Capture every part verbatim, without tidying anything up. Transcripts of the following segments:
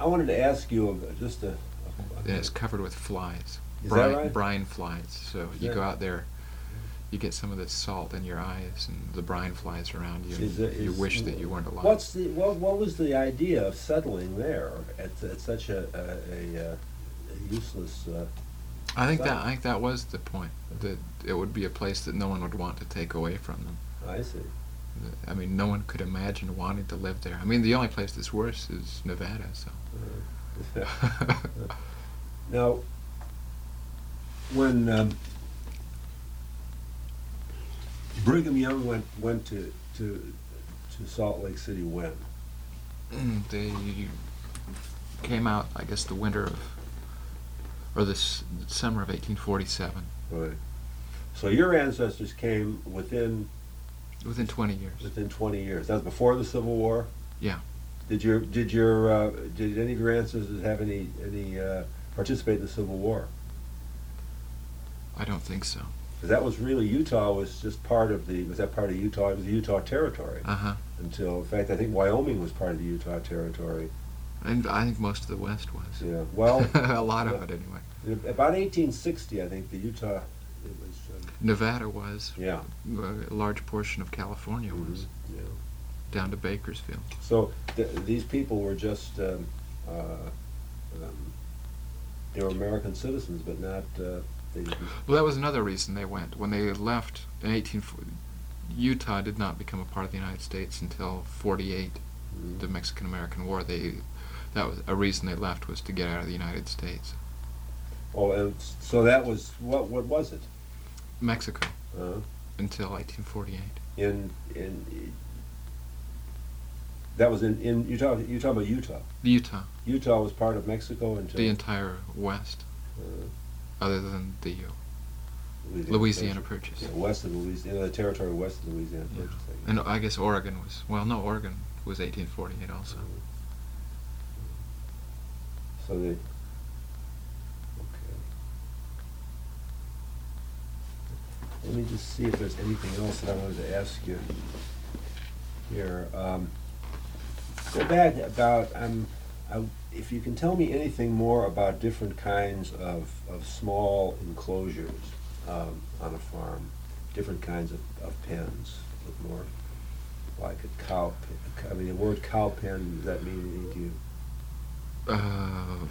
I wanted to ask you a- just a. a And it's covered with flies. Is brine, that right? Brine flies. So Is you that- go out there, you get some of this salt in your eyes, and the brine flies around you. Is and it- you is- wish that you weren't alive. What's the what? What was the idea of settling there at, at such a a, a, a useless? Uh, I think that site? I think that was the point. That it would be a place that no one would want to take away from them. I see. I mean, no one could imagine wanting to live there. I mean, the only place that's worse is Nevada. So. Uh, now, when um, Brigham Young went went to to to Salt Lake City, when? They came out, I guess, the winter of, or the s- summer of eighteen forty-seven. Right. So your ancestors came within Within twenty years. within twenty years. That was before the Civil War. Yeah. Did your did your uh, did any of your ancestors have any any uh, participate in the Civil War? I don't think so. 'Cause that was really, Utah was just part of the was that part of Utah? It was the Utah Territory Uh huh. until, in fact, I think Wyoming was part of the Utah Territory. And I think most of the West was. Yeah. Well, A lot of it, anyway. in about eighteen sixty, I think the Utah it was. Um, Nevada was. yeah. A large portion of California was. Mhm, yeah. Down to Bakersfield. So th- these people were just um, uh, um, they were American citizens, but not. Uh, they didn't, Well, that was another reason they went. When they left in eighteen forty, Utah did not become a part of the United States until forty-eight, Mhm. the Mexican-American War. They, that was a reason they left, was to get out of the United States. Oh, and s- so that was what? What was it? Mexico Uh, until eighteen forty-eight. in in that was in in you talk you talking about Utah. Utah, Utah was part of Mexico until the entire West, uh, other than the uh, Louisiana, Louisiana Purchase. Yeah, west of Louisiana, the territory west of Louisiana Yeah. Purchase. I guess. And I guess Oregon was, well, no, Oregon was eighteen forty-eight also. So they. Okay. Let me just see if there's anything else that I wanted to ask you here. Um, go back about, um, I, if you can tell me anything more about different kinds of, of small enclosures um, on a farm, different kinds of, of pens, with more like a cow pen. I mean, the word cow pen, does that mean anything to you? Uh,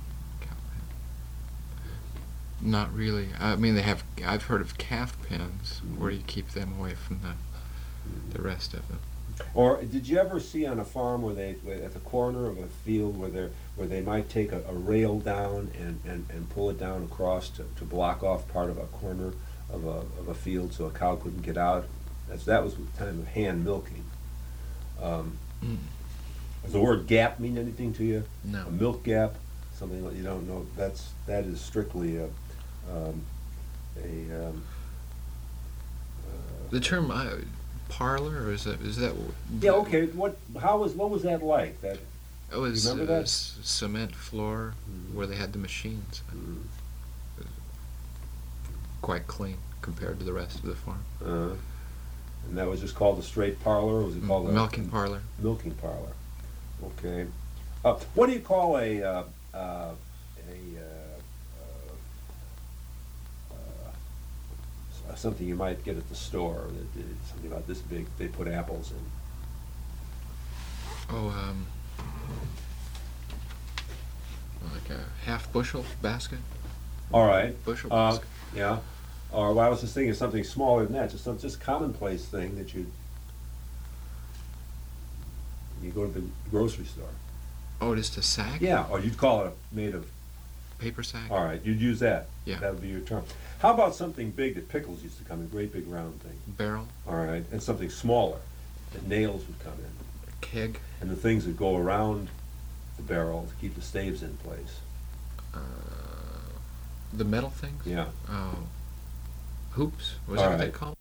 not really. I mean, they have. I've heard of calf pens, where you keep them away from the the rest of them. Or did you ever see on a farm where they, where at the corner of a field where they where they might take a, a rail down and, and, and pull it down across to, to block off part of a corner of a of a field so a cow couldn't get out? That's that was the time of hand milking. Um, Mm. does the word gap mean anything to you? No. A milk gap, something that you don't know. That's that is strictly a um, a. Um, uh, The term uh, parlor, or is that is that? yeah. Okay. What? How was? What was that like? That. It was You remember uh, that? s- cement floor Mhm. where they had the machines. Mm, Quite clean compared to the rest of the farm. uh, and that was just called a straight parlor, or was it called a Milking parlor. milking parlor? Okay. Uh, what do you call a uh, uh, a uh, uh, uh, something you might get at the store? That, uh, something about this big. They put apples in. Oh, um, like a half bushel basket. All right. Bushel Uh, basket. yeah. Or well, I was just thinking of something smaller than that, just some just commonplace thing that you you go to the grocery store. Oh, just a sack. Yeah, or you'd call it a, made of. Paper sack. All right, you'd use that. Yeah. That would be your term. How about something big that pickles used to come in, great big round thing? Barrel. All right, and something smaller that nails would come in, Keg. and the things that go around the barrel to keep the staves in place. Uh, the metal things. Yeah. Oh. Hoops. Was All that what they right. called?